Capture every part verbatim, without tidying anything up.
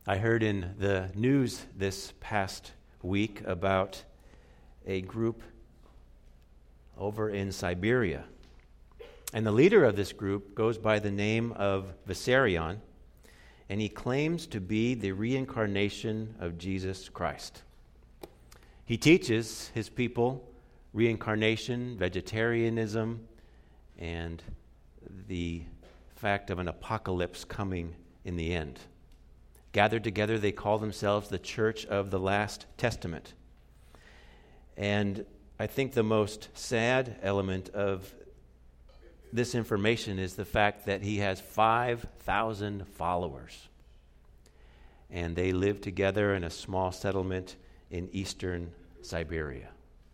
I heard in the news this past week about a group over in Siberia. And the leader of this group goes by the name of Vissarion, and he claims to be the reincarnation of Jesus Christ. He teaches his people reincarnation, vegetarianism, and the fact of an apocalypse coming in the end. Gathered together, they call themselves the Church of the Last Testament. And I think the most sad element of this information is the fact that he has five thousand followers. And they live together in a small settlement in eastern Siberia.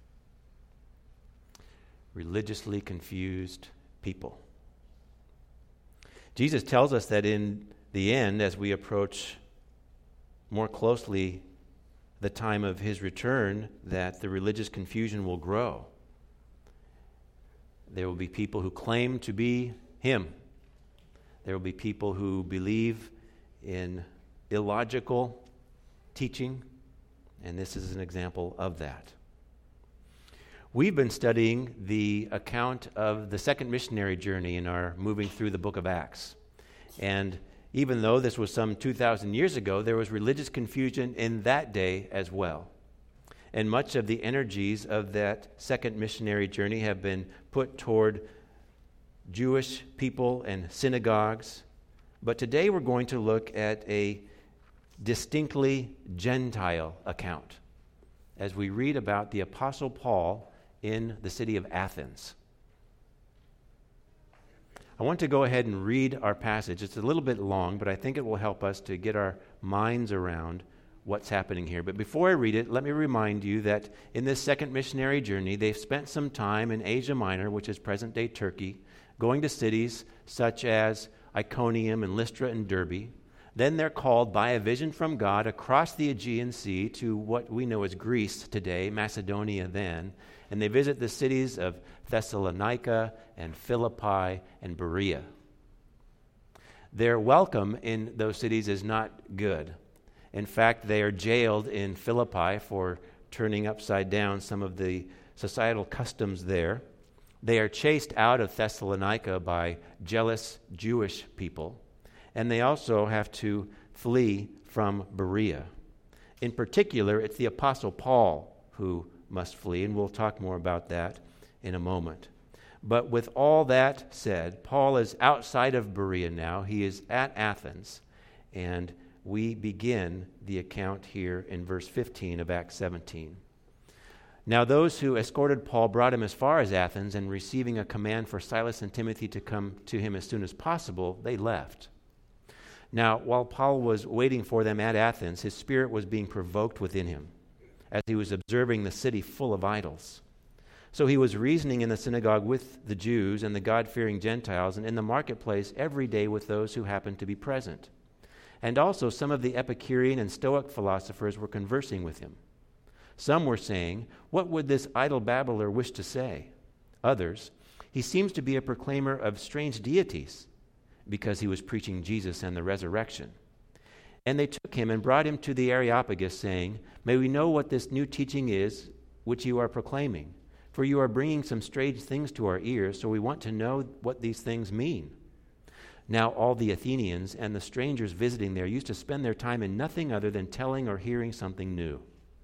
Religiously confused people. Jesus tells us that in the end, as we approach more closely the time of his return, that the religious confusion will grow. There will be people who claim to be him. There will be people who believe in illogical teaching, and this is an example of that. We've been studying the account of the second missionary journey in our moving through the book of Acts. And even though this was some two thousand years ago, there was religious confusion in that day as well. And much of the energies of that second missionary journey have been put toward Jewish people and synagogues. But today we're going to look at a distinctly Gentile account as we read about the Apostle Paul in the city of Athens. I want to go ahead and read our passage. It's a little bit long, but I think it will help us to get our minds around what's happening here. But before I read it, let me remind you that in this second missionary journey, they've spent some time in Asia Minor, which is present-day Turkey, going to cities such as Iconium and Lystra and Derbe. Then they're called by a vision from God across the Aegean Sea to what we know as Greece today, Macedonia then, and they visit the cities of Thessalonica and Philippi and Berea. Their welcome in those cities is not good. In fact, they are jailed in Philippi for turning upside down some of the societal customs there. They are chased out of Thessalonica by jealous Jewish people, and they also have to flee from Berea. In particular, it's the Apostle Paul who must flee, and we'll talk more about that in a moment. But with all that said, Paul is outside of Berea now. He is at Athens, and we begin the account here in verse fifteen of Acts seventeen. Now those who escorted Paul brought him as far as Athens, and receiving a command for Silas and Timothy to come to him as soon as possible, they left. Now, while Paul was waiting for them at Athens, his spirit was being provoked within him, as he was observing the city full of idols. So he was reasoning in the synagogue with the Jews and the God-fearing Gentiles, and in the marketplace every day with those who happened to be present. And also some of the Epicurean and Stoic philosophers were conversing with him. Some were saying, "What would this idle babbler wish to say?" Others, "He seems to be a proclaimer of strange deities," because he was preaching Jesus and the resurrection. And they took him and brought him to the Areopagus, saying, "May we know what this new teaching is which you are proclaiming? For you are bringing some strange things to our ears, so we want to know what these things mean." Now all the Athenians and the strangers visiting there used to spend their time in nothing other than telling or hearing something new.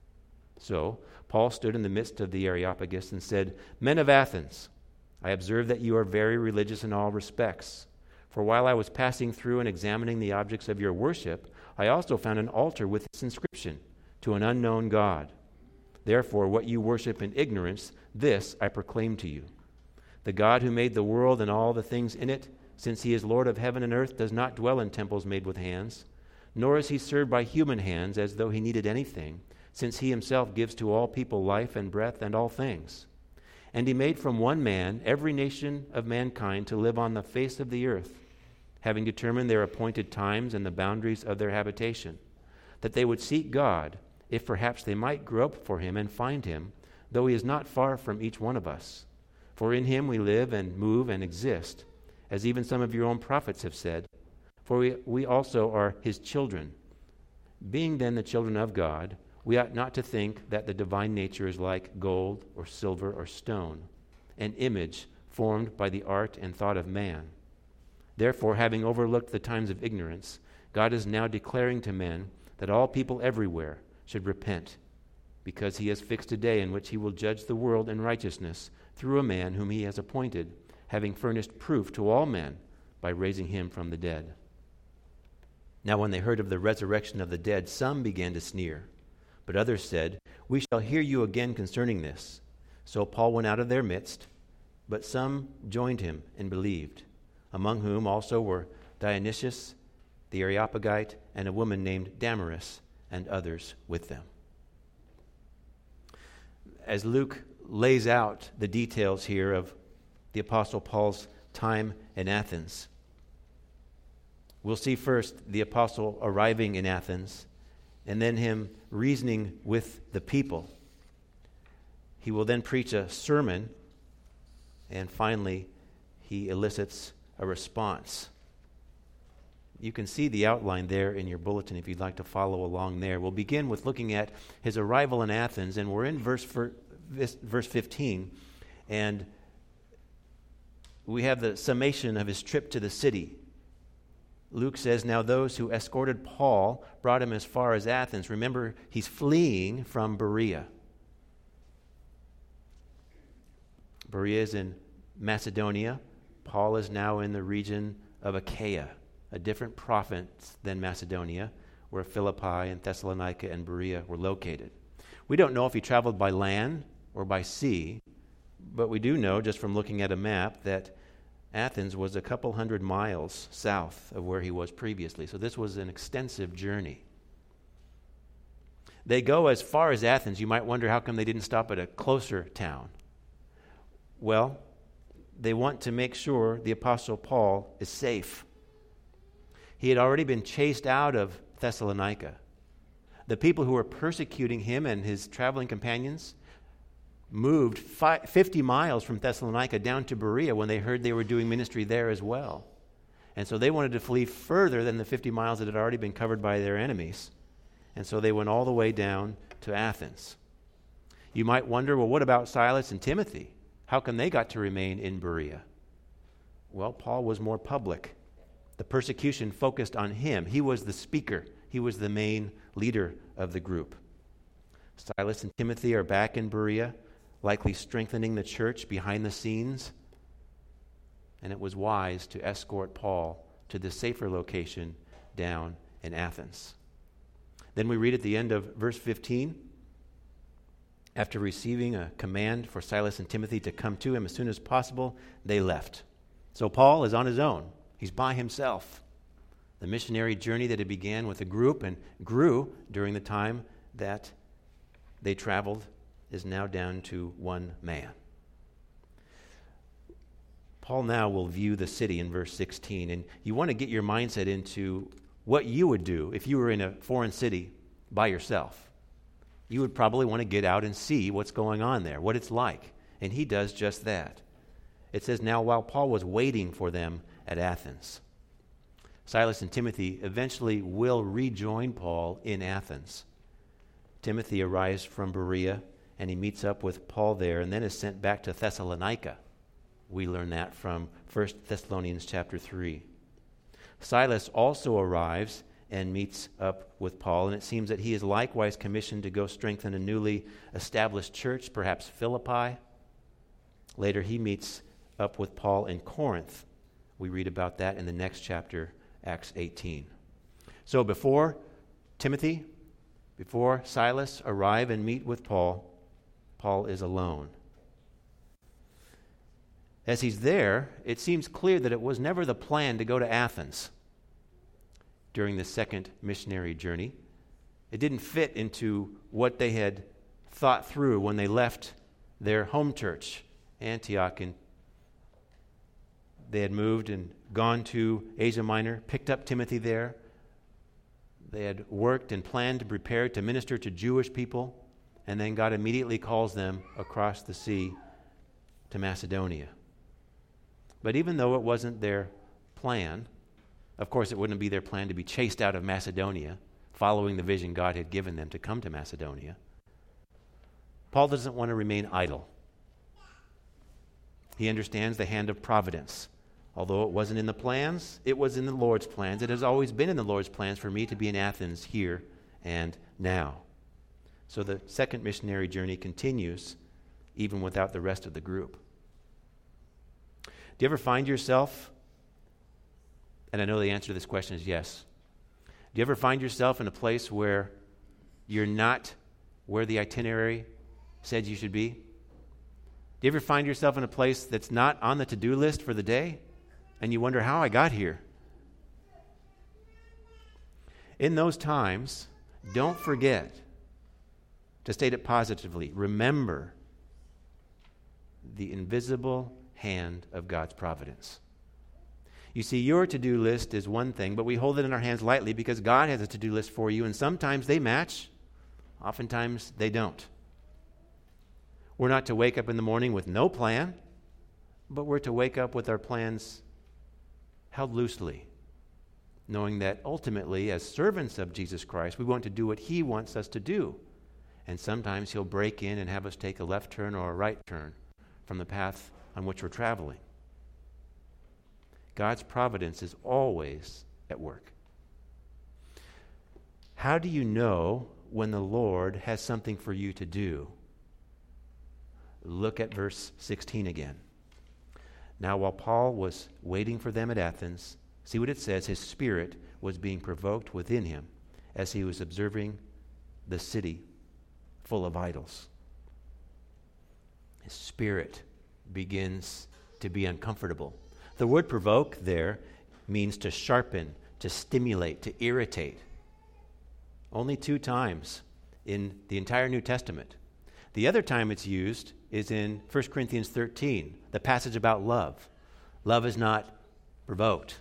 So Paul stood in the midst of the Areopagus and said, "Men of Athens, I observe that you are very religious in all respects. For while I was passing through and examining the objects of your worship, I also found an altar with this inscription, 'To an unknown God.' Therefore, what you worship in ignorance, this I proclaim to you. The God who made the world and all the things in it, since he is Lord of heaven and earth, does not dwell in temples made with hands, nor is he served by human hands as though he needed anything, since he himself gives to all people life and breath and all things. And he made from one man every nation of mankind to live on the face of the earth, having determined their appointed times and the boundaries of their habitation, that they would seek God, if perhaps they might grope for him and find him, though he is not far from each one of us. For in him we live and move and exist, as even some of your own prophets have said. For we, we also are his children. Being then the children of God, we ought not to think that the divine nature is like gold or silver or stone, an image formed by the art and thought of man. Therefore, having overlooked the times of ignorance, God is now declaring to men that all people everywhere should repent, because he has fixed a day in which he will judge the world in righteousness through a man whom he has appointed, having furnished proof to all men by raising him from the dead. Now when they heard of the resurrection of the dead, some began to sneer. But others said, "We shall hear you again concerning this." So Paul went out of their midst, but some joined him and believed, among whom also were Dionysius, the Areopagite, and a woman named Damaris, and others with them. As Luke lays out the details here of the Apostle Paul's time in Athens, we'll see first the apostle arriving in Athens, and then him reasoning with the people. He will then preach a sermon, and finally, he elicits a response. You can see the outline there in your bulletin if you'd like to follow along there. We'll begin with looking at his arrival in Athens, and we're in verse, verse fifteen, and we have the summation of his trip to the city. Luke says, "Now those who escorted Paul brought him as far as Athens." Remember, he's fleeing from Berea. Berea is in Macedonia. Paul is now in the region of Achaia, a different province than Macedonia, where Philippi and Thessalonica and Berea were located. We don't know if he traveled by land or by sea, but we do know, just from looking at a map, that Athens was a couple hundred miles south of where he was previously. So this was an extensive journey. They go as far as Athens. You might wonder how come they didn't stop at a closer town. Well, they want to make sure the Apostle Paul is safe. He had already been chased out of Thessalonica. The people who were persecuting him and his traveling companions moved fifty miles from Thessalonica down to Berea when they heard they were doing ministry there as well. And so they wanted to flee further than the fifty miles that had already been covered by their enemies. And so they went all the way down to Athens. You might wonder, well, what about Silas and Timothy? How come they got to remain in Berea? Well, Paul was more public. The persecution focused on him. He was the speaker. He was the main leader of the group. Silas and Timothy are back in Berea, likely strengthening the church behind the scenes. And it was wise to escort Paul to the safer location down in Athens. Then we read at the end of verse fifteen, after receiving a command for Silas and Timothy to come to him as soon as possible, they left. So Paul is on his own. He's by himself. The missionary journey that had began with a group and grew during the time that they traveled is now down to one man. Paul now will view the city in verse sixteen, and you want to get your mindset into what you would do if you were in a foreign city by yourself. You would probably want to get out and see what's going on there, what it's like, and he does just that. It says, "Now while Paul was waiting for them at Athens." Silas and Timothy eventually will rejoin Paul in Athens. Timothy arrives from Berea, and he meets up with Paul there, and then is sent back to Thessalonica. We learn that from First Thessalonians chapter three. Silas also arrives and meets up with Paul, and it seems that he is likewise commissioned to go strengthen a newly established church, perhaps Philippi. Later he meets up with Paul in Corinth. We read about that in the next chapter, Acts eighteen. So before Timothy, before Silas arrive and meet with Paul, Paul is alone. As he's there, it seems clear that it was never the plan to go to Athens during the second missionary journey. It didn't fit into what they had thought through when they left their home church, Antioch, and they had moved and gone to Asia Minor, picked up Timothy there. They had worked and planned to prepare to minister to Jewish people, and then God immediately calls them across the sea to Macedonia. But even though it wasn't their plan, of course it wouldn't be their plan to be chased out of Macedonia. following the vision God had given them to come to Macedonia. Paul doesn't want to remain idle. He understands the hand of providence. Although it wasn't in the plans, it was in the Lord's plans. It has always been in the Lord's plans for me to be in Athens here and now. So the second missionary journey continues even without the rest of the group. Do you ever find yourself, and I know the answer to this question is yes, do you ever find yourself in a place where you're not where the itinerary said you should be? Do you ever find yourself in a place that's not on the to-do list for the day, and you wonder how I got here? In those times, don't forget, to state it positively, remember the invisible hand of God's providence. You see, your to-do list is one thing, but we hold it in our hands lightly because God has a to-do list for you, and sometimes they match, oftentimes they don't. We're not to wake up in the morning with no plan, but we're to wake up with our plans held loosely, knowing that ultimately, as servants of Jesus Christ, we want to do what He wants us to do. And sometimes He'll break in and have us take a left turn or a right turn from the path on which we're traveling. God's providence is always at work. How do you know when the Lord has something for you to do? Look at verse sixteen again. Now, while Paul was waiting for them at Athens, see what it says, his spirit was being provoked within him as he was observing the city full of idols. His spirit begins to be uncomfortable. The word provoke there means to sharpen, to stimulate, to irritate. Only two times in the entire New Testament. The other time it's used is in First Corinthians thirteen, the passage about love. Love is not provoked.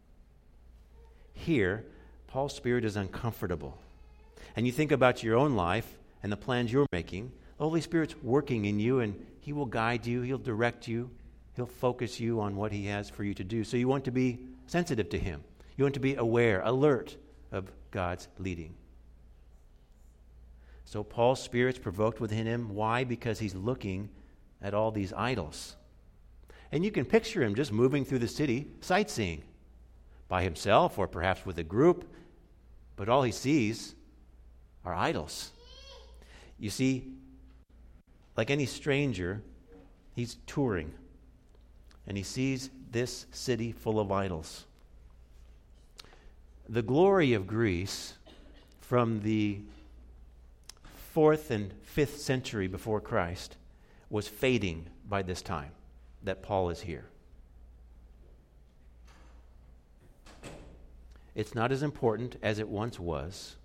Here, Paul's spirit is uncomfortable. And you think about your own life and the plans you're making, the Holy Spirit's working in you, and He will guide you, He'll direct you, He'll focus you on what He has for you to do. So you want to be sensitive to Him. You want to be aware, alert of God's leading. So Paul's spirit's provoked within him. Why? Because he's looking at all these idols. And you can picture him just moving through the city, sightseeing, by himself or perhaps with a group, but all he sees are idols. You see, like any stranger, he's touring, and he sees this city full of idols. The glory of Greece from the fourth and fifth century before Christ was fading by this time that Paul is here. It's not as important as it once was.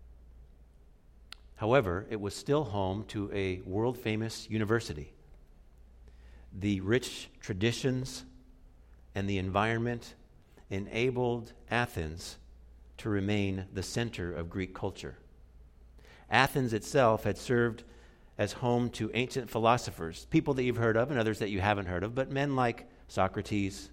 However, it was still home to a world-famous university. The rich traditions and the environment enabled Athens to remain the center of Greek culture. Athens itself had served as home to ancient philosophers, people that you've heard of and others that you haven't heard of, but men like Socrates,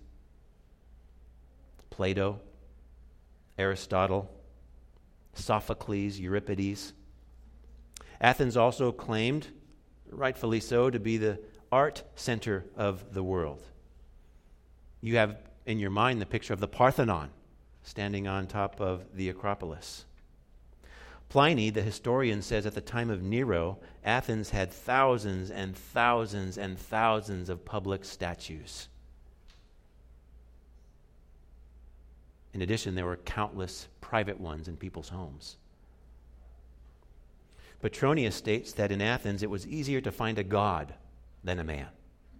Plato, Aristotle, Sophocles, Euripides. Athens also claimed, rightfully so, to be the art center of the world. You have in your mind the picture of the Parthenon standing on top of the Acropolis. Pliny, the historian, says at the time of Nero, Athens had thousands and thousands and thousands of public statues. In addition, there were countless private ones in people's homes. Petronius states that in Athens it was easier to find a god than a man.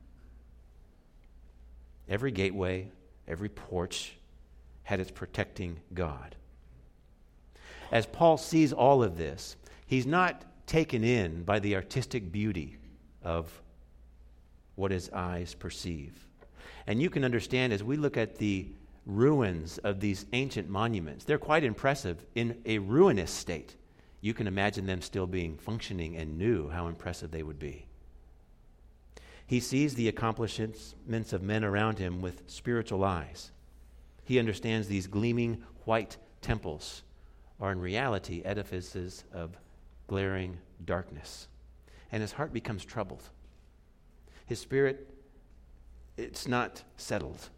Every gateway, every porch had its protecting God. As Paul sees all of this, he's not taken in by the artistic beauty of what his eyes perceive. And you can understand as we look at the ruins of these ancient monuments, they're quite impressive in a ruinous state. You can imagine them still being functioning and new, how impressive they would be. He sees the accomplishments of men around him with spiritual eyes. He understands these gleaming white temples are in reality edifices of glaring darkness. And his heart becomes troubled. His spirit, it's not settled.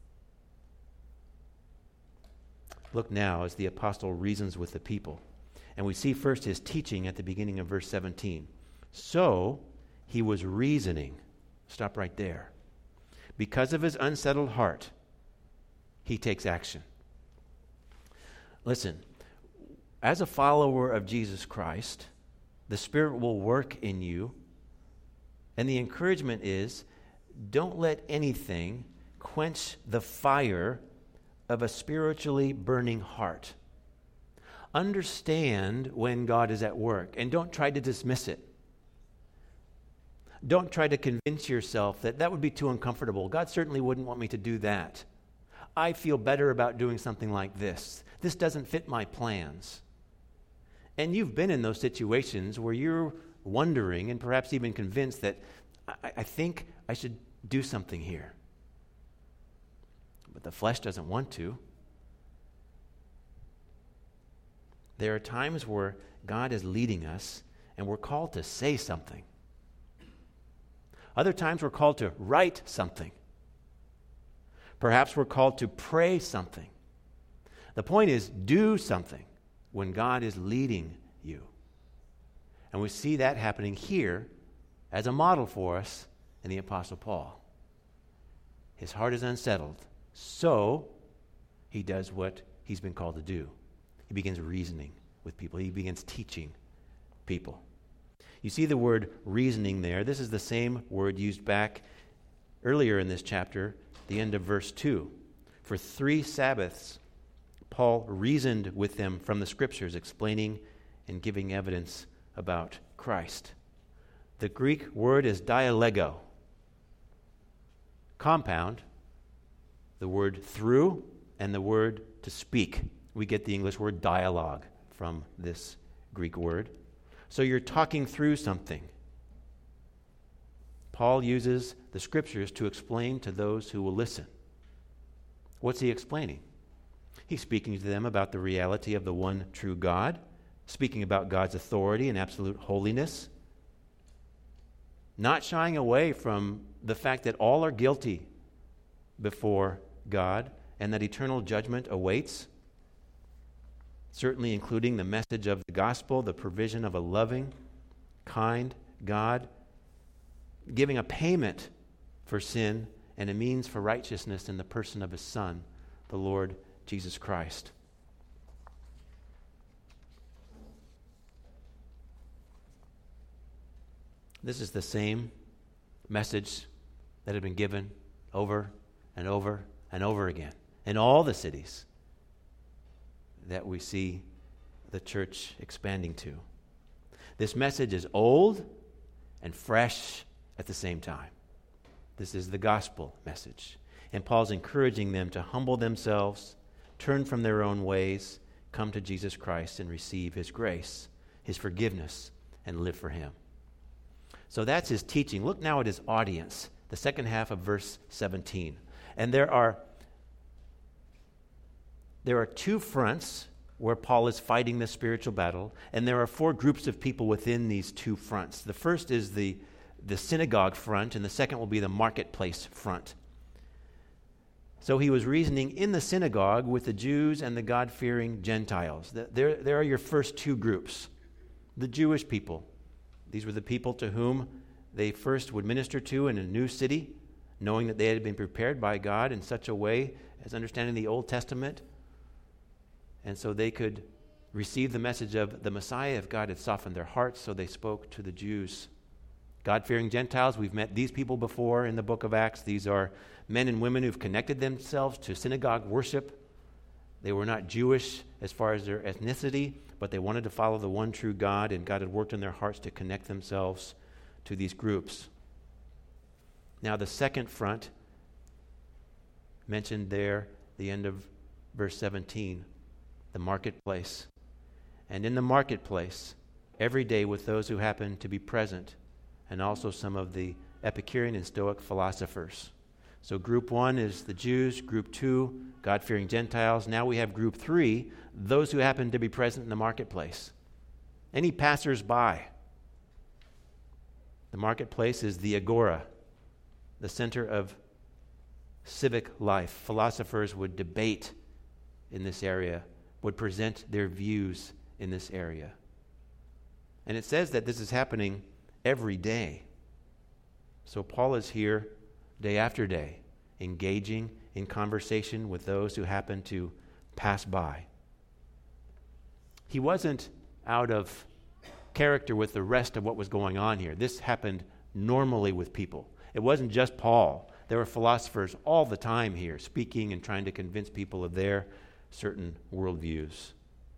Look now as the apostle reasons with the people. And we see first his teaching at the beginning of verse seventeen. So he was reasoning. Stop right there. Because of his unsettled heart, he takes action. Listen, as a follower of Jesus Christ, the Spirit will work in you. And the encouragement is, don't let anything quench the fire of a spiritually burning heart. Understand when God is at work, and don't try to dismiss it. Don't try to convince yourself that that would be too uncomfortable. God certainly wouldn't want me to do that. I feel better about doing something like this. This doesn't fit my plans. And you've been in those situations where you're wondering and perhaps even convinced that I, I think I should do something here. But the flesh doesn't want to. There are times where God is leading us and we're called to say something. Other times we're called to write something. Perhaps we're called to pray something. The point is, do something when God is leading you. And we see that happening here as a model for us in the Apostle Paul. His heart is unsettled, so he does what he's been called to do. He begins reasoning with people. He begins teaching people. You see the word reasoning there. This is the same word used back earlier in this chapter, the end of verse two. For three Sabbaths, Paul reasoned with them from the Scriptures, explaining and giving evidence about Christ. The Greek word is dialego. Compound, the word through, and the word to speak. We get the English word dialogue from this Greek word. So you're talking through something. Paul uses the Scriptures to explain to those who will listen. What's he explaining? He's speaking to them about the reality of the one true God, speaking about God's authority and absolute holiness, not shying away from the fact that all are guilty before God and that eternal judgment awaits, certainly including the message of the gospel, the provision of a loving, kind God, giving a payment for sin and a means for righteousness in the person of his Son, the Lord Jesus Christ. This is the same message that had been given over and over and over again in all the cities that we see the church expanding to. This message is old and fresh at the same time. This is the gospel message. And Paul's encouraging them to humble themselves, turn from their own ways, come to Jesus Christ and receive his grace, his forgiveness, and live for him. So that's his teaching. Look now at his audience, the second half of verse seventeen. And there are There are two fronts where Paul is fighting the spiritual battle, and there are four groups of people within these two fronts. The first is the, the synagogue front, and the second will be the marketplace front. So he was reasoning in the synagogue with the Jews and the God-fearing Gentiles. There, there are your first two groups. The Jewish people. These were the people to whom they first would minister to in a new city, knowing that they had been prepared by God in such a way as understanding the Old Testament. And so they could receive the message of the Messiah if God had softened their hearts, so they spoke to the Jews. God-fearing Gentiles, we've met these people before in the book of Acts. These are men and women who've connected themselves to synagogue worship. They were not Jewish as far as their ethnicity, but they wanted to follow the one true God, and God had worked in their hearts to connect themselves to these groups. Now the second front, mentioned there, the end of verse seventeen, the marketplace. And in the marketplace, every day with those who happen to be present, and also some of the Epicurean and Stoic philosophers. So group one is the Jews, group two, God-fearing Gentiles. Now we have group three, those who happen to be present in the marketplace. Any passers-by. The marketplace is the agora, the center of civic life. Philosophers would debate in this area, would present their views in this area. And it says that this is happening every day. So Paul is here day after day, engaging in conversation with those who happen to pass by. He wasn't out of character with the rest of what was going on here. This happened normally with people. It wasn't just Paul. There were philosophers all the time here, speaking and trying to convince people of their certain worldviews.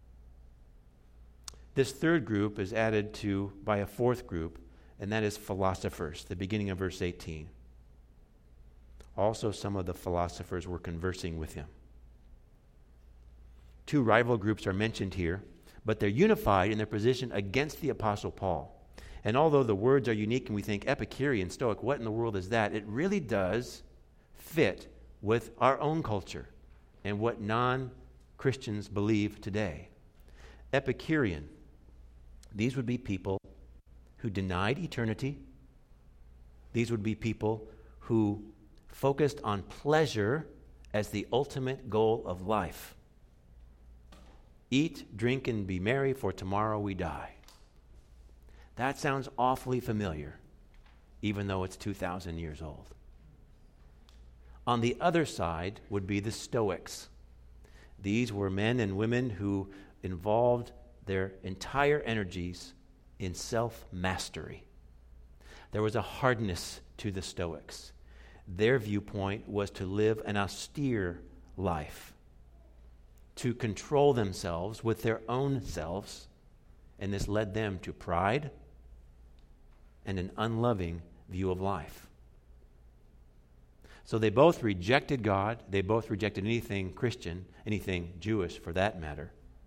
This third group is added to by a fourth group, and that is philosophers, the beginning of verse eighteen. Also, some of the philosophers were conversing with him. Two rival groups are mentioned here, but they're unified in their position against the Apostle Paul. And although the words are unique and we think Epicurean, Stoic, what in the world is that? It really does fit with our own culture and what non-Christians believe today. Epicurean, these would be people who denied eternity. These would be people who focused on pleasure as the ultimate goal of life. Eat, drink, and be merry, for tomorrow we die. That sounds awfully familiar, even though it's two thousand years old. On the other side would be the Stoics. These were men and women who involved their entire energies in self-mastery. There was a hardness to the Stoics. Their viewpoint was to live an austere life, to control themselves with their own selves, and this led them to pride and an unloving view of life. So they both rejected God. They both rejected anything Christian, anything Jewish for that matter.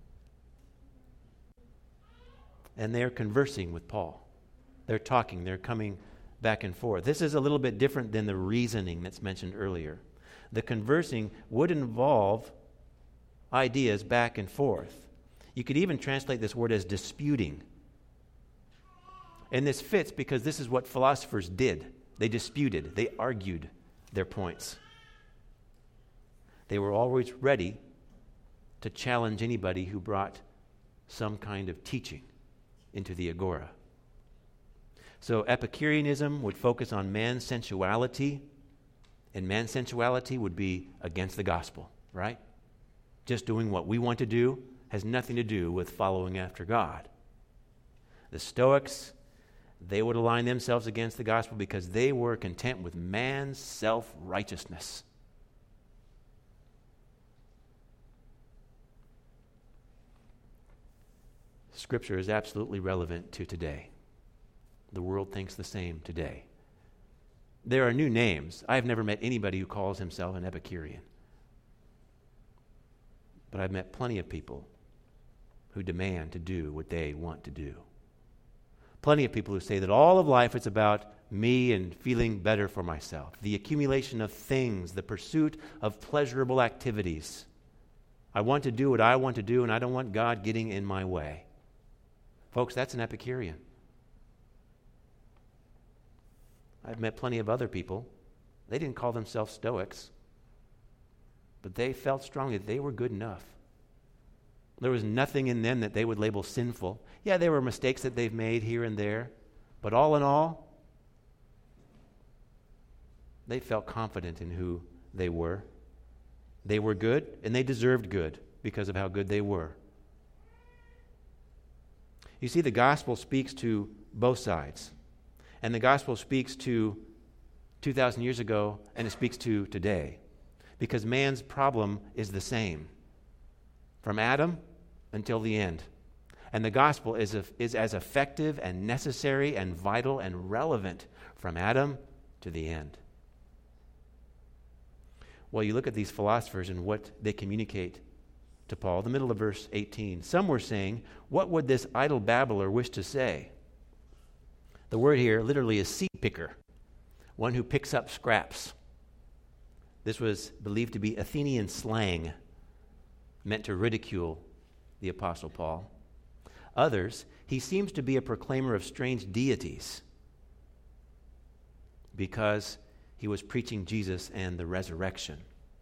And they're conversing with Paul. They're talking. They're coming back and forth. This is a little bit different than the reasoning that's mentioned earlier. The conversing would involve ideas back and forth. You could even translate this word as disputing. And this fits because this is what philosophers did. They disputed. They argued their points. They were always ready to challenge anybody who brought some kind of teaching into the agora. So Epicureanism would focus on man's sensuality, and man's sensuality would be against the gospel, right? Just doing what we want to do has nothing to do with following after God. The Stoics, they would align themselves against the gospel because they were content with man's self-righteousness. Scripture is absolutely relevant to today. The world thinks the same today. There are new names. I've never met anybody who calls himself an Epicurean. But I've met plenty of people who demand to do what they want to do. Plenty of people who say that all of life is about me and feeling better for myself. The accumulation of things, the pursuit of pleasurable activities. I want to do what I want to do, and I don't want God getting in my way. Folks, that's an Epicurean. I've met plenty of other people. They didn't call themselves Stoics, but they felt strongly that they were good enough. There was nothing in them that they would label sinful. Yeah, there were mistakes that they've made here and there, but all in all, they felt confident in who they were. They were good, and they deserved good because of how good they were. You see, the gospel speaks to both sides. And the gospel speaks to two thousand years ago, and it speaks to today. Because man's problem is the same. From Adam until the end. And the gospel is, a, is as effective and necessary and vital and relevant from Adam to the end. Well, you look at these philosophers and what they communicate to Paul. The middle of verse eighteen. Some were saying, what would this idle babbler wish to say? The word here literally is seed picker, one who picks up scraps. This was believed to be Athenian slang, meant to ridicule the Apostle Paul. Others, he seems to be a proclaimer of strange deities because he was preaching Jesus and the resurrection.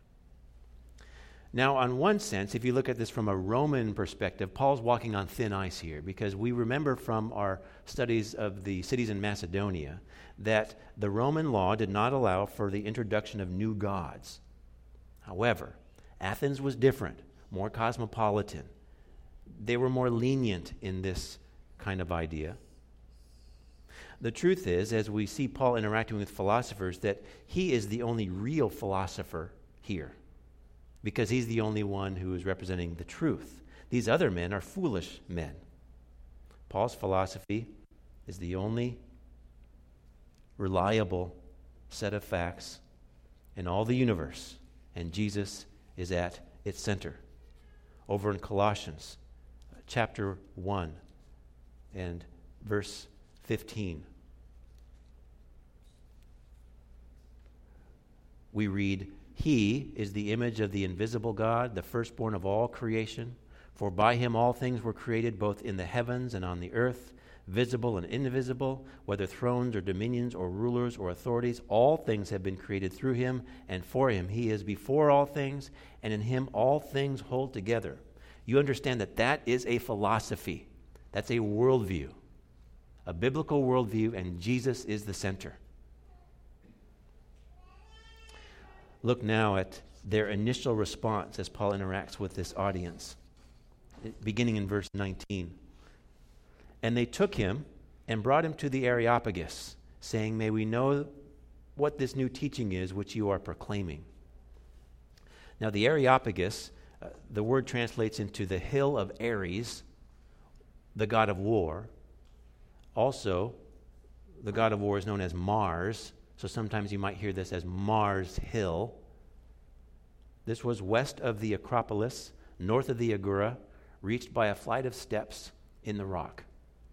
Now, on one sense, if you look at this from a Roman perspective, Paul's walking on thin ice here, because we remember from our studies of the cities in Macedonia that the Roman law did not allow for the introduction of new gods. However, Athens was different, more cosmopolitan. They were more lenient in this kind of idea. The truth is, as we see Paul interacting with philosophers, that he is the only real philosopher here, because he's the only one who is representing the truth. These other men are foolish men. Paul's philosophy is the only reliable set of facts in all the universe, and Jesus is at its center. Over in Colossians chapter one and verse fifteen, we read, "He is the image of the invisible God, the firstborn of all creation. For by him all things were created, both in the heavens and on the earth, visible and invisible, whether thrones or dominions or rulers or authorities. All things have been created through him and for him. He is before all things, and in him all things hold together." You understand that that is a philosophy. That's a worldview, a biblical worldview, and Jesus is the center. Look now at their initial response as Paul interacts with this audience, beginning in verse nineteen. "And they took him and brought him to the Areopagus, saying, 'May we know what this new teaching is which you are proclaiming.'" Now the Areopagus, uh, the word translates into the hill of Ares, the god of war. Also, the god of war is known as Mars, so sometimes you might hear this as Mars Hill. This was west of the Acropolis, north of the Agora, reached by a flight of steps in the rock.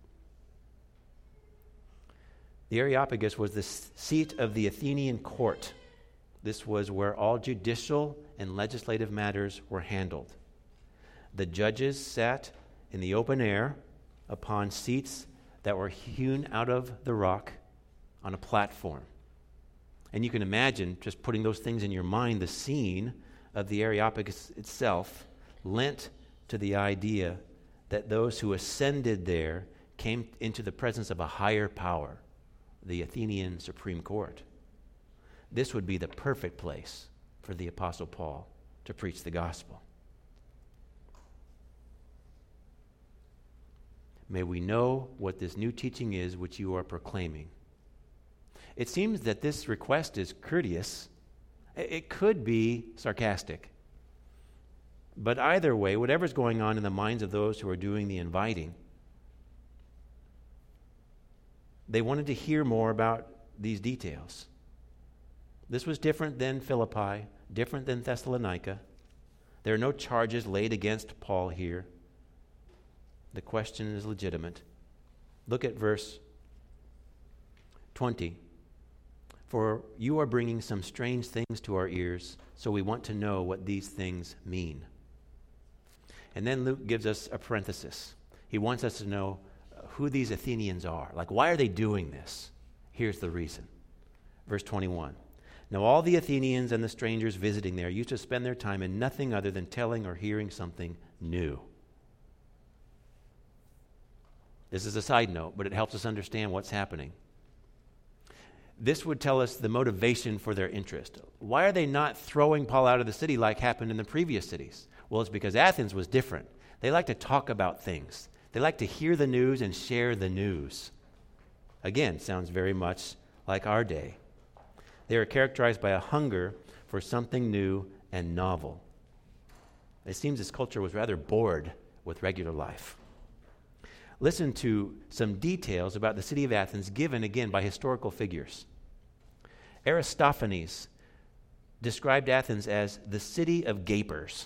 The Areopagus was the seat of the Athenian court. This was where all judicial and legislative matters were handled. The judges sat in the open air upon seats that were hewn out of the rock on a platform. And you can imagine, just putting those things in your mind, the scene of the Areopagus itself lent to the idea that those who ascended there came into the presence of a higher power, the Athenian Supreme Court. This would be the perfect place for the Apostle Paul to preach the gospel. "May we know what this new teaching is which you are proclaiming." It seems that this request is courteous. It could be sarcastic. But either way, whatever's going on in the minds of those who are doing the inviting, they wanted to hear more about these details. This was different than Philippi, different than Thessalonica. There are no charges laid against Paul here. The question is legitimate. Look at verse twenty. "For you are bringing some strange things to our ears, so we want to know what these things mean." And then Luke gives us a parenthesis. He wants us to know who these Athenians are. Like, why are they doing this? Here's the reason. Verse twenty-one. "Now all the Athenians and the strangers visiting there used to spend their time in nothing other than telling or hearing something new." This is a side note, but it helps us understand what's happening. This would tell us the motivation for their interest. Why are they not throwing Paul out of the city like happened in the previous cities? Well, it's because Athens was different. They like to talk about things. They like to hear the news and share the news. Again, sounds very much like our day. They are characterized by a hunger for something new and novel. It seems this culture was rather bored with regular life. Listen to some details about the city of Athens given again by historical figures. Aristophanes described Athens as the city of gapers.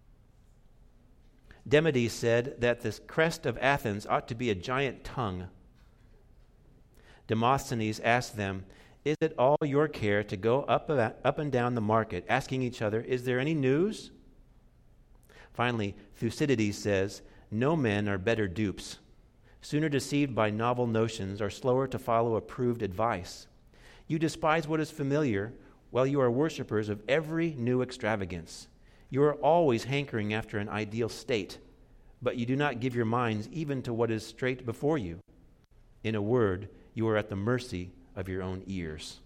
Demades said that the crest of Athens ought to be a giant tongue. Demosthenes asked them Is it all your care to go up, up and down the market, asking each other, is there any news? Finally, Thucydides says, no men are better dupes, sooner deceived by novel notions, or slower to follow approved advice. You despise what is familiar, while you are worshippers of every new extravagance. You are always hankering after an ideal state, but you do not give your minds even to what is straight before you. In a word, you are at the mercy of your own ears.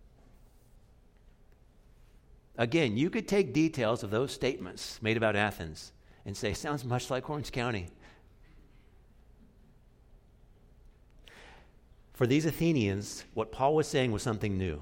Again, you could take details of those statements made about Athens and say, sounds much like Orange County. For these Athenians, what Paul was saying was something new.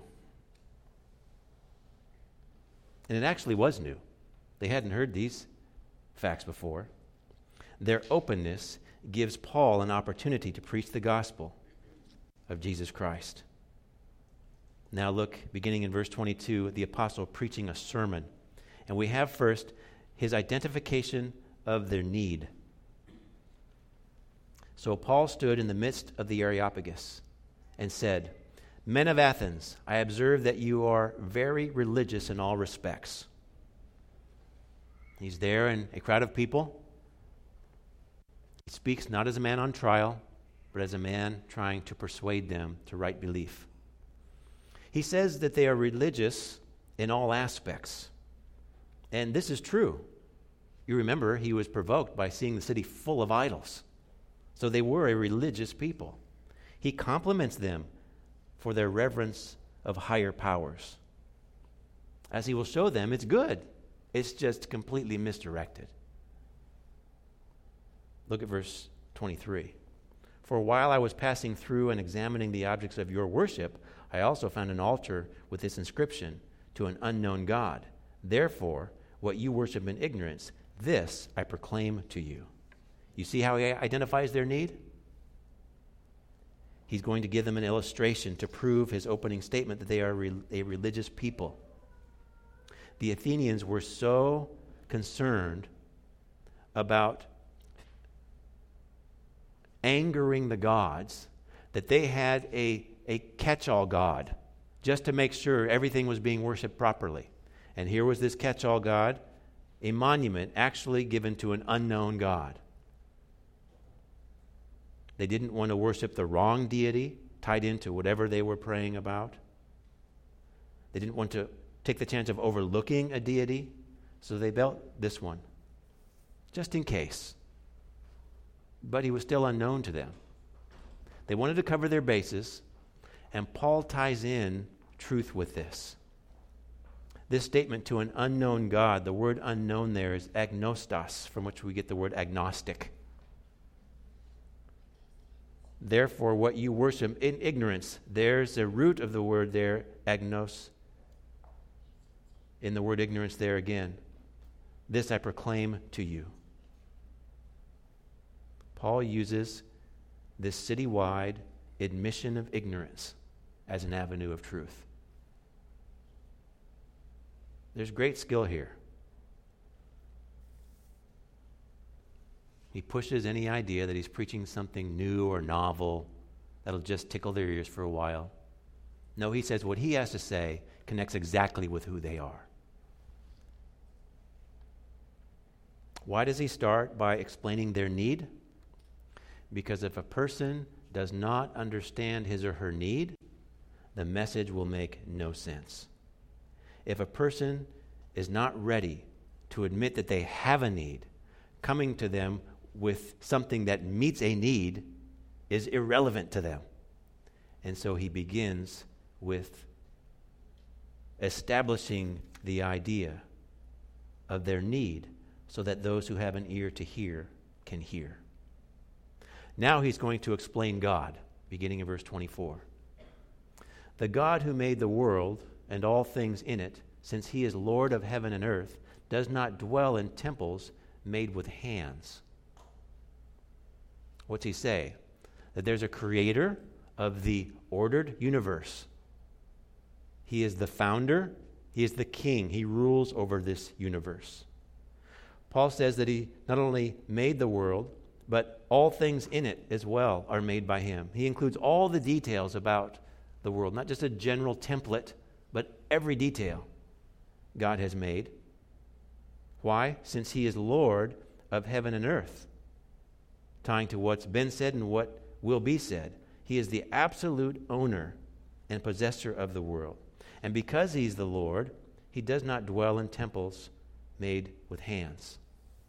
And it actually was new. They hadn't heard these facts before. Their openness gives Paul an opportunity to preach the gospel of Jesus Christ. Now look, beginning in verse twenty-two, the apostle preaching a sermon. And we have first his identification of their need. So Paul stood in the midst of the Areopagus and said, Men of Athens, I observe that you are very religious in all respects. He's there in a crowd of people. He speaks not as a man on trial, but as a man trying to persuade them to right belief. He says that they are religious in all aspects. And this is true. You remember he was provoked by seeing the city full of idols. So they were a religious people. He compliments them for their reverence of higher powers. As he will show them, it's good. It's just completely misdirected. Look at verse twenty-three. For while I was passing through and examining the objects of your worship, I also found an altar with this inscription, to an unknown God. Therefore, what you worship in ignorance, this I proclaim to you. You see how he identifies their need? He's going to give them an illustration to prove his opening statement that they are a religious people. The Athenians were so concerned about angering the gods that they had a, a catch-all god just to make sure everything was being worshipped properly. And here was this catch-all god, a monument actually given to an unknown God. They didn't want to worship the wrong deity tied into whatever they were praying about. They didn't want to take the chance of overlooking a deity, so they built this one, just in case. But he was still unknown to them. They wanted to cover their bases, and Paul ties in truth with this. This statement, to an unknown God, the word unknown there is agnostos, from which we get the word agnostic. Therefore, what you worship in ignorance, there's the root of the word there, agnos, in the word ignorance there again. This I proclaim to you. Paul uses this citywide admission of ignorance as an avenue of truth. There's great skill here. He pushes any idea that he's preaching something new or novel that'll just tickle their ears for a while. No, he says what he has to say connects exactly with who they are. Why does he start by explaining their need? Because if a person does not understand his or her need, the message will make no sense. If a person is not ready to admit that they have a need, coming to them with something that meets a need is irrelevant to them. And so he begins with establishing the idea of their need so that those who have an ear to hear can hear. Now he's going to explain God, beginning in verse twenty-four. The God who made the world and all things in it, since he is Lord of heaven and earth, does not dwell in temples made with hands. What's he say? That there's a creator of the ordered universe. He is the founder. He is the king. He rules over this universe. Paul says that he not only made the world, but all things in it as well are made by him. He includes all the details about the world. Not just a general template, but every detail God has made. Why? Since he is Lord of heaven and earth. Tying to what's been said and what will be said. He is the absolute owner and possessor of the world. And because he's the Lord, he does not dwell in temples made with hands.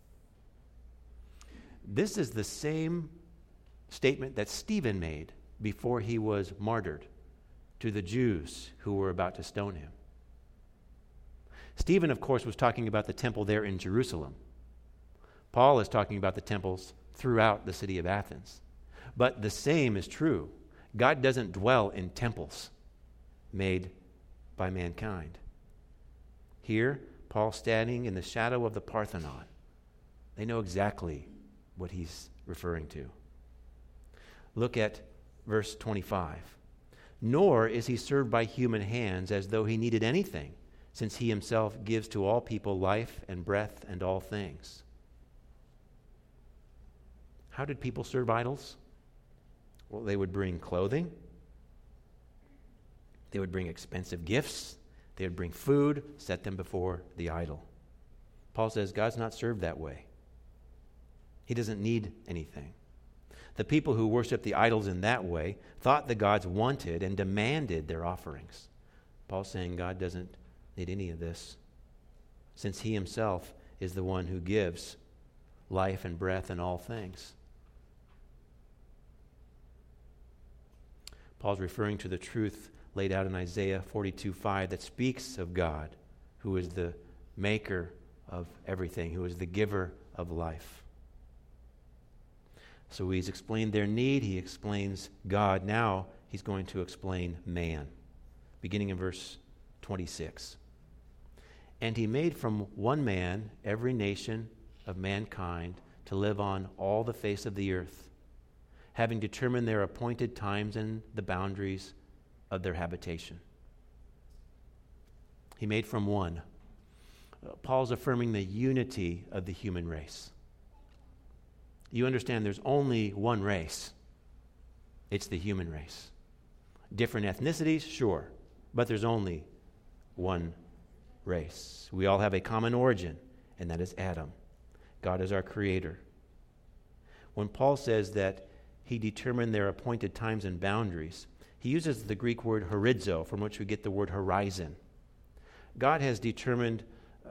This is the same statement that Stephen made before he was martyred to the Jews who were about to stone him. Stephen, of course, was talking about the temple there in Jerusalem. Paul is talking about the temples throughout the city of Athens. But the same is true. God doesn't dwell in temples made by mankind. Here, Paul standing in the shadow of the Parthenon. They know exactly what he's referring to. Look at verse twenty-five. Nor is he served by human hands as though he needed anything, since he himself gives to all people life and breath and all things. How did people serve idols? Well, they would bring clothing. They would bring expensive gifts. They would bring food, set them before the idol. Paul says God's not served that way. He doesn't need anything. The people who worshiped the idols in that way thought the gods wanted and demanded their offerings. Paul's saying God doesn't need any of this, since he himself is the one who gives life and breath and all things. Paul's referring to the truth laid out in Isaiah forty-two five that speaks of God, who is the maker of everything, who is the giver of life. So he's explained their need. He explains God. Now he's going to explain man, beginning in verse twenty-six. And he made from one man every nation of mankind to live on all the face of the earth, having determined their appointed times and the boundaries of their habitation. He made from one. Uh, Paul's affirming the unity of the human race. You understand there's only one race. It's the human race. Different ethnicities, sure, but there's only one race. We all have a common origin, and that is Adam. God is our creator. When Paul says that he determined their appointed times and boundaries, he uses the Greek word horizo, from which we get the word horizon. God has determined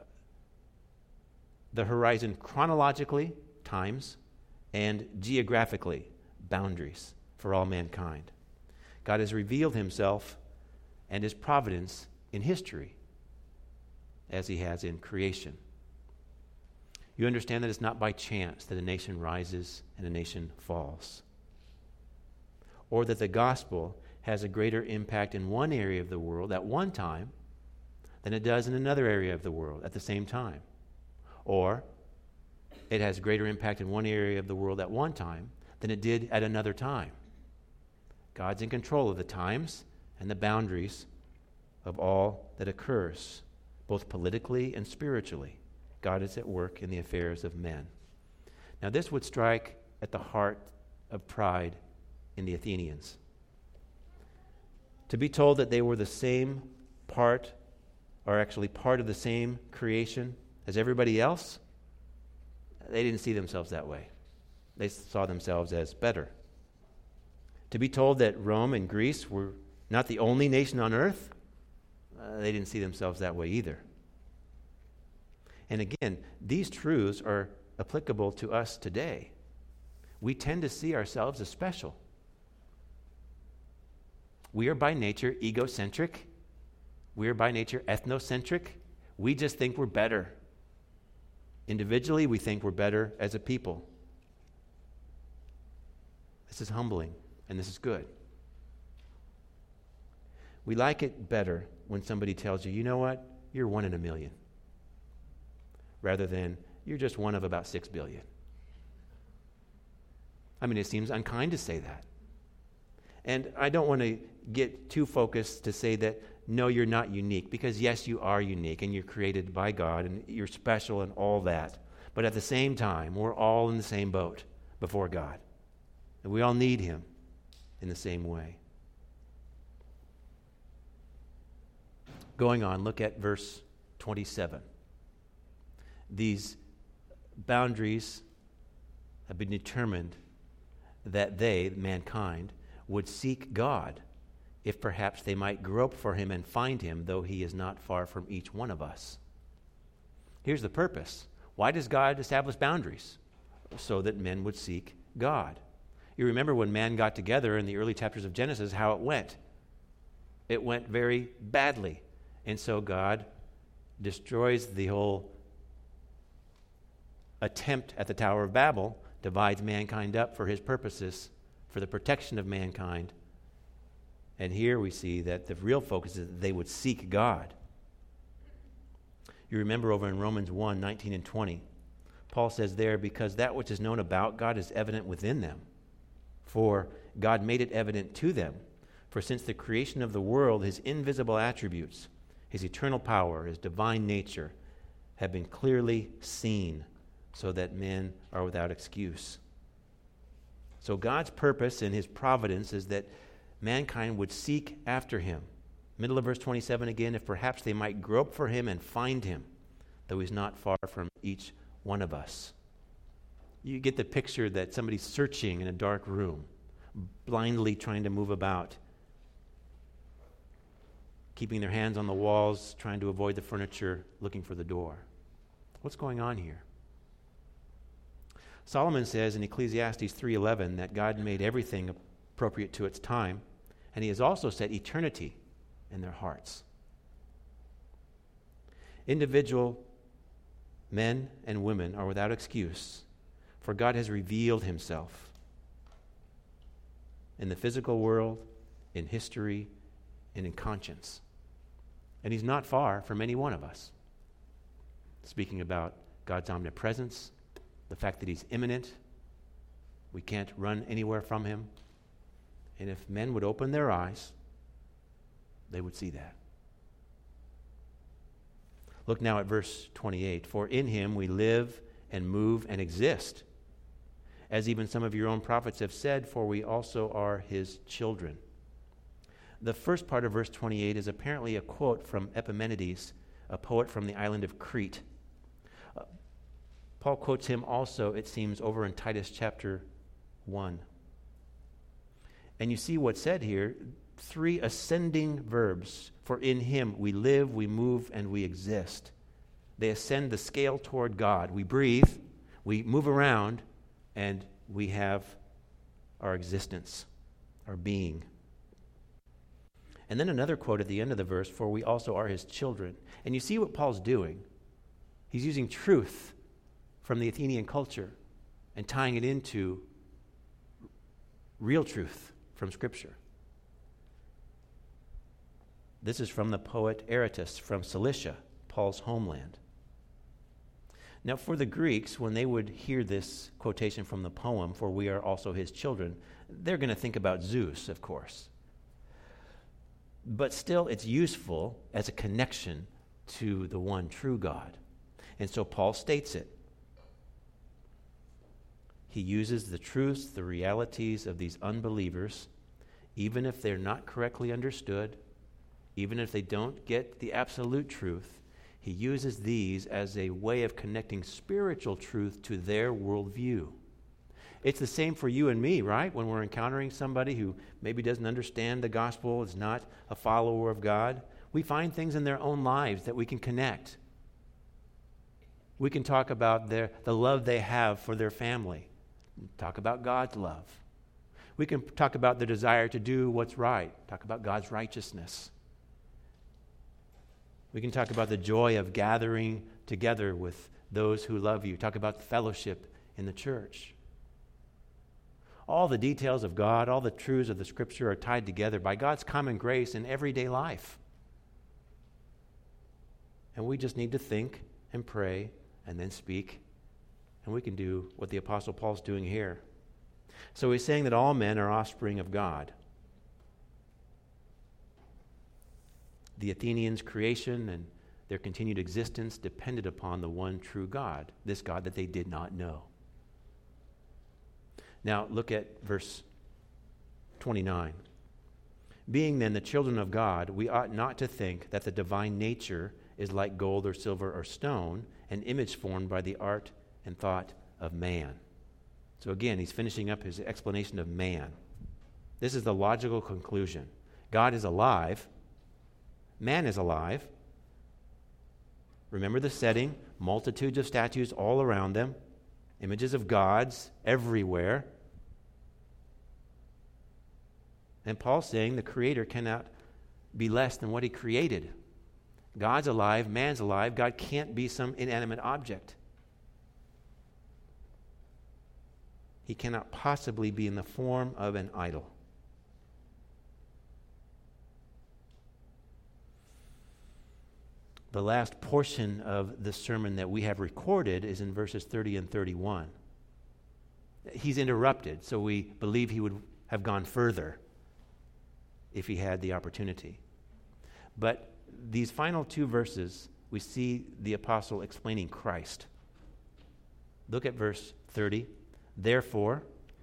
the horizon chronologically, times, and geographically, boundaries for all mankind. God has revealed himself and his providence in history, as he has in creation. You understand that it's not by chance that a nation rises and a nation falls, or that the gospel has a greater impact in one area of the world at one time than it does in another area of the world at the same time, or it has greater impact in one area of the world at one time than it did at another time. God's in control of the times and the boundaries of all that occurs, both politically and spiritually. God is at work in the affairs of men. Now, this would strike at the heart of pride in the Athenians. To be told that they were the same part, or actually part of the same creation as everybody else, they didn't see themselves that way. They saw themselves as better. To be told that Rome and Greece were not the only nation on earth, uh, they didn't see themselves that way either. And again, these truths are applicable to us today. We tend to see ourselves as special. We are by nature egocentric. We are by nature ethnocentric. We just think we're better. Individually, we think we're better as a people. This is humbling, and this is good. We like it better when somebody tells you, you know what, you're one in a million, rather than you're just one of about six billion. I mean, it seems unkind to say that. And I don't want to get too focused to say that, no, you're not unique, because yes, you are unique, and you're created by God, and you're special and all that. But at the same time, we're all in the same boat before God. And we all need him in the same way. Going on, look at verse twenty-seven. These boundaries have been determined that they, mankind, would seek God, if perhaps they might grope for him and find him, though he is not far from each one of us. Here's the purpose. Why does God establish boundaries? So that men would seek God. You remember when man got together in the early chapters of Genesis, how it went. It went very badly. And so God destroys the whole attempt at the Tower of Babel, divides mankind up for his purposes, for the protection of mankind. And here we see that the real focus is that they would seek God. You remember over in Romans one, nineteen and twenty, Paul says there, because that which is known about God is evident within them. For God made it evident to them. For since the creation of the world, his invisible attributes, his eternal power, his divine nature, have been clearly seen, so that men are without excuse. So God's purpose in his providence is that mankind would seek after him. Middle of verse twenty-seven again, if perhaps they might grope for him and find him, though he's not far from each one of us. You get the picture that somebody's searching in a dark room, blindly trying to move about, keeping their hands on the walls, trying to avoid the furniture, looking for the door. What's going on here? Solomon says in Ecclesiastes three eleven that God made everything appropriate to its time, and he has also set eternity in their hearts. Individual men and women are without excuse, for God has revealed himself in the physical world, in history, and in conscience. And he's not far from any one of us. Speaking about God's omnipresence, the fact that he's immanent, we can't run anywhere from him. And if men would open their eyes, they would see that. Look now at verse twenty-eight. For in him we live and move and exist, as even some of your own prophets have said, for we also are his children. The first part of verse twenty-eight is apparently a quote from Epimenides, a poet from the island of Crete. Uh, Paul quotes him also, it seems, over in Titus chapter one. And you see what's said here, three ascending verbs. For in him we live, we move, and we exist. They ascend the scale toward God. We breathe, we move around, and we have our existence, our being. And then another quote at the end of the verse, for we also are his children. And you see what Paul's doing. He's using truth from the Athenian culture and tying it into real truth from Scripture. This is from the poet Aratus from Cilicia, Paul's homeland. Now, for the Greeks, when they would hear this quotation from the poem, for we are also his children, they're going to think about Zeus, of course. But still, it's useful as a connection to the one true God. And so Paul states it. He uses the truths, the realities of these unbelievers, even if they're not correctly understood, even if they don't get the absolute truth, he uses these as a way of connecting spiritual truth to their worldview. It's the same for you and me, right? When we're encountering somebody who maybe doesn't understand the gospel, is not a follower of God, we find things in their own lives that we can connect. We can talk about their, the love they have for their family, talk about God's love. We can talk about the desire to do what's right, talk about God's righteousness. We can talk about the joy of gathering together with those who love you, talk about fellowship in the church. All the details of God, all the truths of the Scripture are tied together by God's common grace in everyday life. And we just need to think and pray and then speak, and we can do what the Apostle Paul's doing here. So he's saying that all men are offspring of God. The Athenians' creation and their continued existence depended upon the one true God, this God that they did not know. Now, look at verse twenty-nine. Being then the children of God, we ought not to think that the divine nature is like gold or silver or stone, an image formed by the art and thought of man. So again, he's finishing up his explanation of man. This is the logical conclusion. God is alive. Man is alive. Remember the setting, multitudes of statues all around them, images of gods everywhere. And Paul's saying the Creator cannot be less than what he created. God's alive, man's alive. God can't be some inanimate object. He cannot possibly be in the form of an idol. The last portion of the sermon that we have recorded is in verses thirty and thirty-one. He's interrupted, so we believe he would have gone further if he had the opportunity. But these final two verses, we see the apostle explaining Christ. Look at verse thirty. Therefore,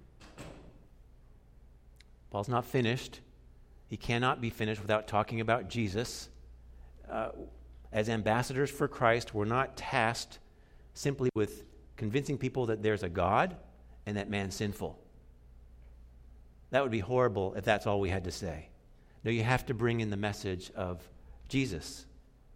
Paul's not finished. He cannot be finished without talking about Jesus. Uh, as ambassadors for Christ, we're not tasked simply with convincing people that there's a God and that man's sinful. That would be horrible if that's all we had to say. No, you have to bring in the message of Jesus.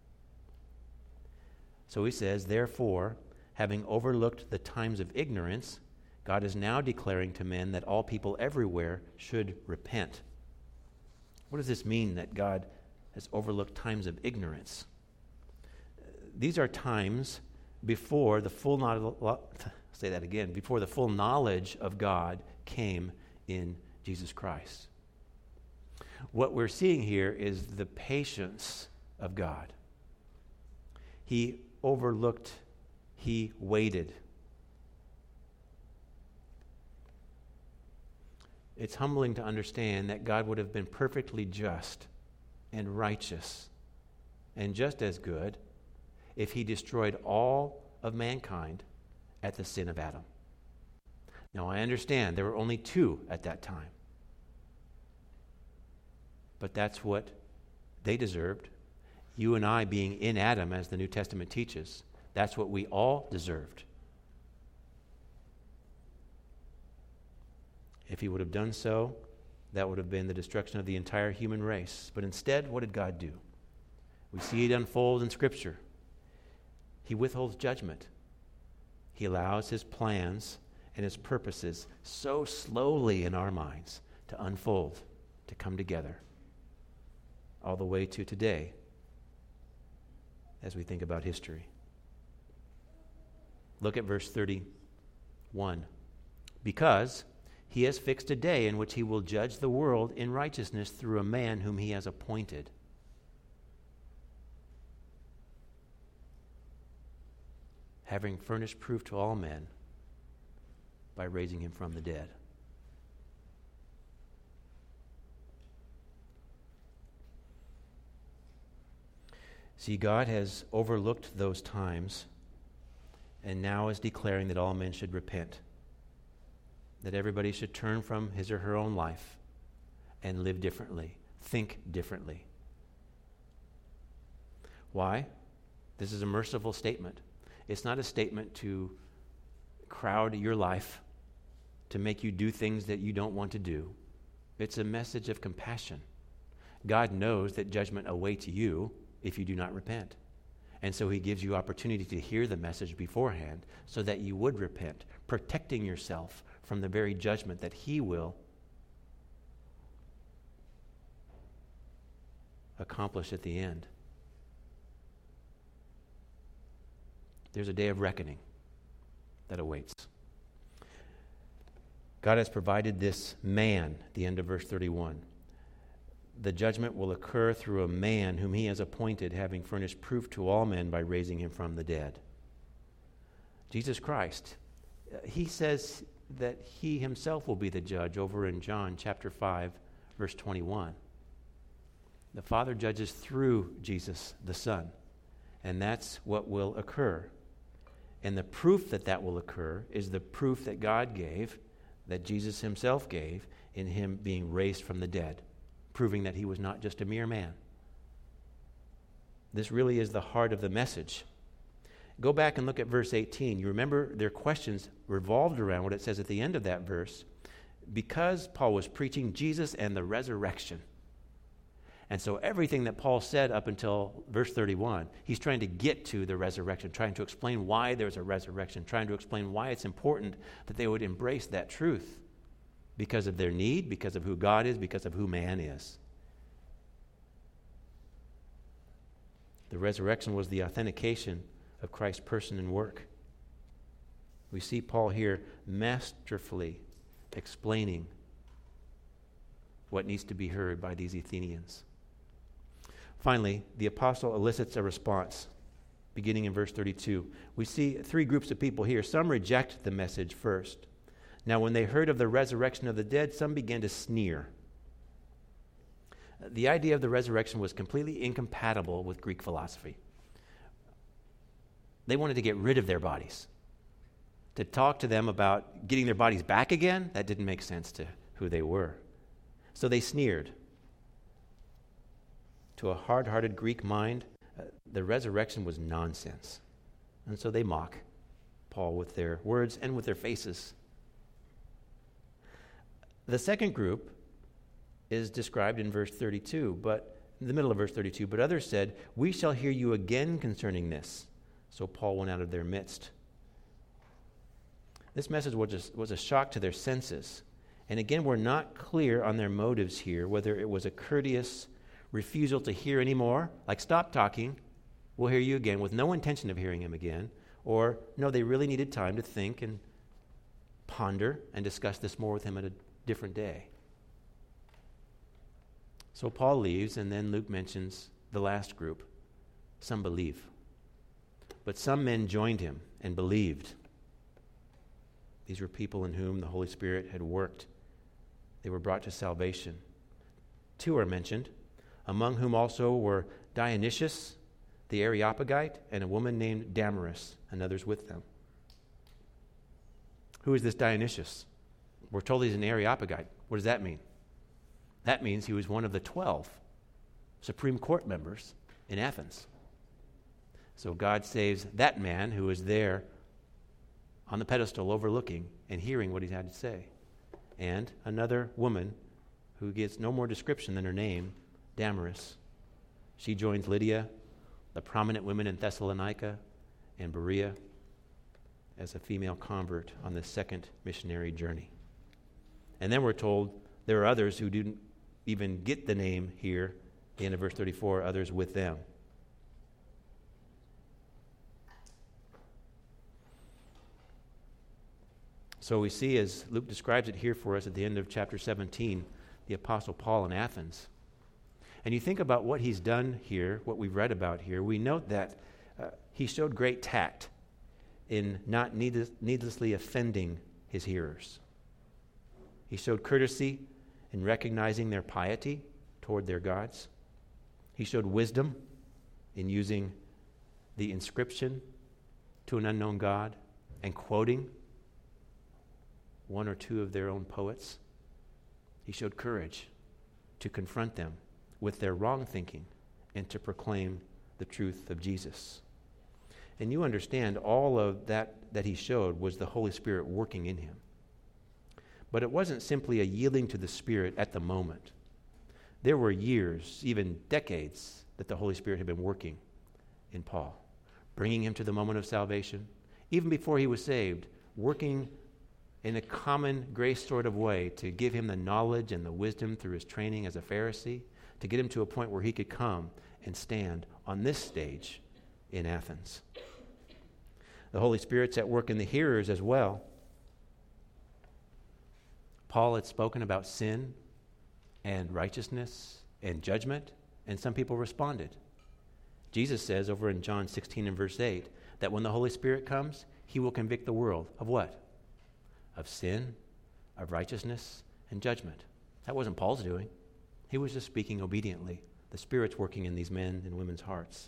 So he says, therefore, having overlooked the times of ignorance, God is now declaring to men that all people everywhere should repent. What does this mean, that God has overlooked times of ignorance? These are times before the full knowledge, say that again, before the full knowledge of God came in Jesus Christ. What we're seeing here is the patience of God. He overlooked, he waited. It's humbling to understand that God would have been perfectly just and righteous and just as good if he destroyed all of mankind at the sin of Adam. Now, I understand there were only two at that time. But that's what they deserved. You and I being in Adam, as the New Testament teaches, that's what we all deserved. If he would have done so, that would have been the destruction of the entire human race. But instead, what did God do? We see it unfold in Scripture. He withholds judgment. He allows his plans and his purposes so slowly in our minds to unfold, to come together, all the way to today as we think about history. Look at verse thirty-one. Because he has fixed a day in which he will judge the world in righteousness through a man whom he has appointed. Having furnished proof to all men by raising him from the dead. See, God has overlooked those times and now is declaring that all men should repent, that everybody should turn from his or her own life and live differently, think differently. Why? This is a merciful statement. It's not a statement to crowd your life, to make you do things that you don't want to do. It's a message of compassion. God knows that judgment awaits you if you do not repent. And so he gives you opportunity to hear the message beforehand so that you would repent, protecting yourself from the very judgment that he will accomplish at the end. There's a day of reckoning that awaits. God has provided this man, the end of verse thirty-one. The judgment will occur through a man whom he has appointed, having furnished proof to all men by raising him from the dead. Jesus Christ. He says that he himself will be the judge over in John chapter five, verse twenty-one. The Father judges through Jesus, the Son, and that's what will occur. And the proof that that will occur is the proof that God gave, that Jesus himself gave, in him being raised from the dead. proving that he was not just a mere man. This really is the heart of the message. Go back and look at verse eighteen. You remember their questions revolved around what it says at the end of that verse. Because Paul was preaching Jesus and the resurrection. And so everything that Paul said up until verse thirty-one, he's trying to get to the resurrection, trying to explain why there's a resurrection, trying to explain why it's important that they would embrace that truth because of their need, because of who God is, because of who man is. The resurrection was the authentication of Christ's person and work. We see Paul here masterfully explaining what needs to be heard by these Athenians. Finally, the apostle elicits a response, beginning in verse thirty-two. We see three groups of people here. Some reject the message first. Now, when they heard of the resurrection of the dead, some began to sneer. The idea of the resurrection was completely incompatible with Greek philosophy. They wanted to get rid of their bodies. To talk to them about getting their bodies back again, that didn't make sense to who they were. So they sneered. To a hard-hearted Greek mind, uh, the resurrection was nonsense. And so they mock Paul with their words and with their faces. The second group is described in verse thirty-two, but in the middle of verse thirty-two, but others said, "We shall hear you again concerning this." So Paul went out of their midst. This message was a, was a shock to their senses. And again, we're not clear on their motives here, whether it was a courteous refusal to hear anymore, like stop talking, we'll hear you again, with no intention of hearing him again, or no, they really needed time to think and ponder and discuss this more with him at a different day. So Paul leaves, and then Luke mentions the last group. Some believe. But some men joined him and believed. These were people in whom the Holy Spirit had worked. They were brought to salvation. Two are mentioned, among whom also were Dionysius, the Areopagite, and a woman named Damaris, and others with them. Who is this Dionysius? We're told he's an Areopagite. What does that mean? That means he was one of the twelve Supreme Court members in Athens. So God saves that man who is there on the pedestal overlooking and hearing what he had to say. And another woman who gets no more description than her name, Damaris. She joins Lydia, the prominent women in Thessalonica and Berea, as a female convert on the second missionary journey. And then we're told there are others who didn't even get the name here, the end of verse thirty-four, others with them. So we see, as Luke describes it here for us at the end of chapter seventeen, the Apostle Paul in Athens. And you think about what he's done here, what we've read about here, we note that uh, he showed great tact in not needless, needlessly offending his hearers. He showed courtesy in recognizing their piety toward their gods. He showed wisdom in using the inscription to an unknown God and quoting one or two of their own poets. He showed courage to confront them with their wrong thinking and to proclaim the truth of Jesus. And you understand all of that that he showed was the Holy Spirit working in him. But it wasn't simply a yielding to the Spirit at the moment. There were years, even decades, that the Holy Spirit had been working in Paul, bringing him to the moment of salvation, even before he was saved, working in a common grace sort of way to give him the knowledge and the wisdom through his training as a Pharisee, to get him to a point where he could come and stand on this stage in Athens. The Holy Spirit's at work in the hearers as well. Paul had spoken about sin and righteousness and judgment, and some people responded. Jesus says over in John sixteen and verse eight that when the Holy Spirit comes, he will convict the world of what? Of sin, of righteousness, and judgment. That wasn't Paul's doing. He was just speaking obediently. The Spirit's working in these men and women's hearts.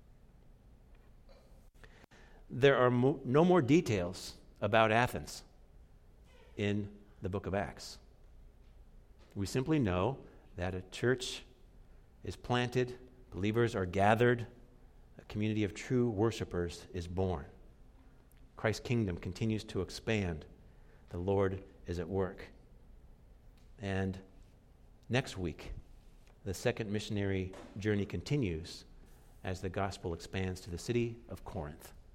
There are mo- no more details about Athens in the book of Acts. We simply know that a church is planted, believers are gathered, a community of true worshipers is born. Christ's kingdom continues to expand. The Lord is at work. And next week, the second missionary journey continues as the gospel expands to the city of Corinth.